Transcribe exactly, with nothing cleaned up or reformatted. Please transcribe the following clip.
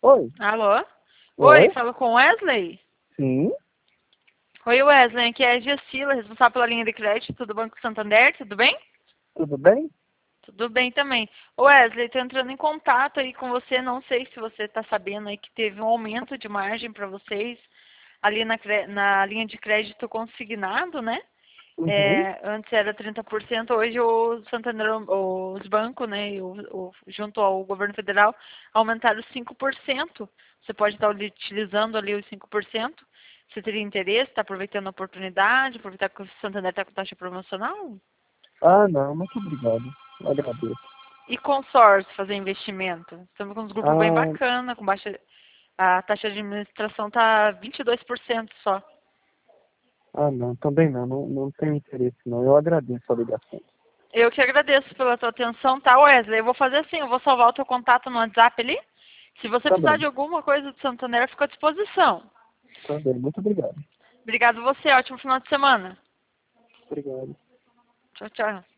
Oi. Alô? Oi, Oi? falo com Wesley? Sim? Oi, Wesley, aqui é a Giacila, responsável pela linha de crédito do Banco Santander, tudo bem? Tudo bem? Tudo bem também. Ô, Wesley, tô entrando em contato aí com você, não sei se você está sabendo aí que teve um aumento de margem para vocês ali na, cre- na linha de crédito consignado, né? Uhum. É, antes era trinta por cento, hoje o Santander, os bancos, né, e o, o- junto ao governo federal, aumentaram cinco por cento. Você pode estar utilizando ali os cinco por cento. Você teria interesse, está aproveitando a oportunidade, aproveitar que o Santander está com taxa promocional? Ah, não, muito obrigado. Eu agradeço. E consórcio, fazer investimento? Estamos com uns grupos bem Ah, bacana, com baixa. A taxa de administração está vinte e dois por cento só. ah, não, também não, não, não tenho interesse não. Eu agradeço a ligação. Eu que agradeço pela tua atenção, tá, Wesley? Eu vou fazer assim, eu vou salvar o teu contato no WhatsApp ali. Se você Tá precisar bem, de alguma coisa do Santander, eu fico à disposição. tá bem, muito obrigado. Obrigado você, ótimo final de semana. Obrigado. Tchau, tchau.